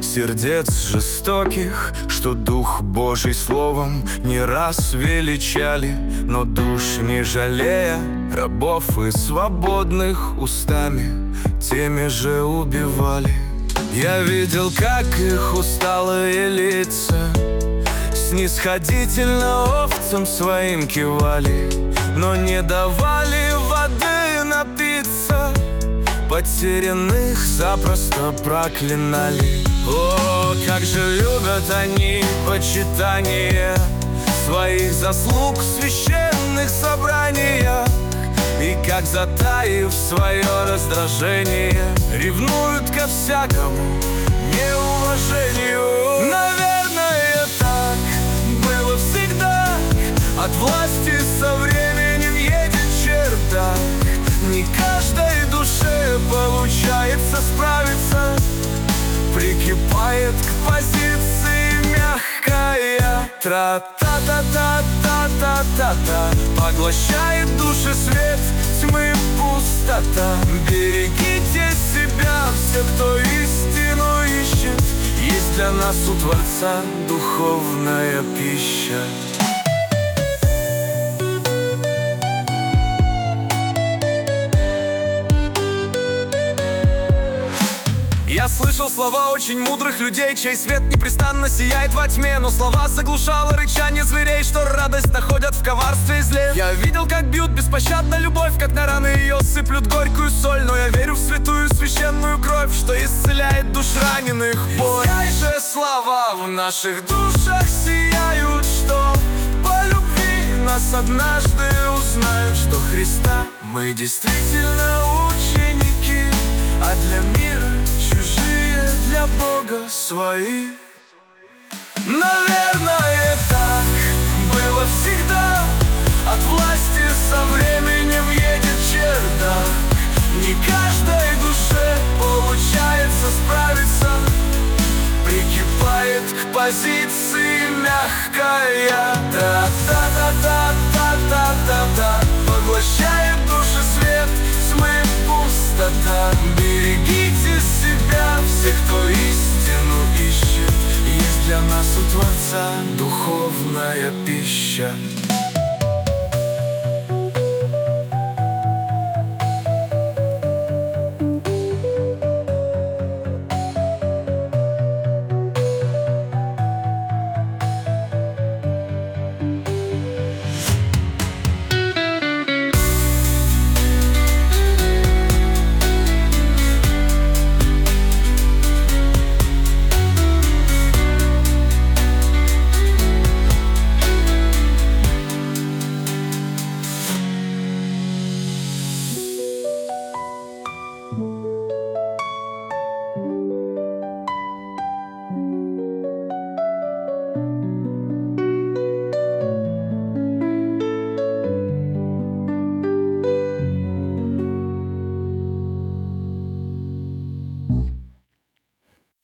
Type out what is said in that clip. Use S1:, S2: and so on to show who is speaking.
S1: сердец жестоких, что Дух Божий словом не раз величали, но душ не жалея, рабов и свободных устами теми же убивали. Я видел, как их усталые лица снисходительно овцам своим кивали, но не давали воды напиться, потерянных запросто проклинали. О, как же любят они почитание своих заслуг в священных собраниях, и как, затаив свое раздражение, ревнуют ко всякому неуважению. Наверное, так было всегда, от власти со временем едет черта. Не каждой душе получается справиться, прикипает к позиции мягкая. Тра-та-та-та-та-та-та-та, поглощает души свет, тьмы пустота. Берегите себя, все, кто истину ищет, есть для нас у Творца духовная пища. Я слышал слова очень мудрых людей, чей свет непрестанно сияет во тьме, но слова заглушало рычание зверей, что радость находят в коварстве и зле. Я видел, как бьют беспощадно любовь, как на раны ее сыплют горькую соль, но я верю в святую священную кровь, что исцеляет душ раненых. Пусть же слова в наших душах сияют, что по любви нас однажды узнают, что Христа мы действительно ученики, а для мира чужие, для Бога свои. Наверное, так было всегда, от власти со временем едет черта. Не каждой душе получается справиться, прикипает к позиции мягкая. Та-та-та-та-та-та-та, поглощает души свет, тьмы пустота. Берегите себя, все, кто истину ищет, есть для нас у Творца духовная пища.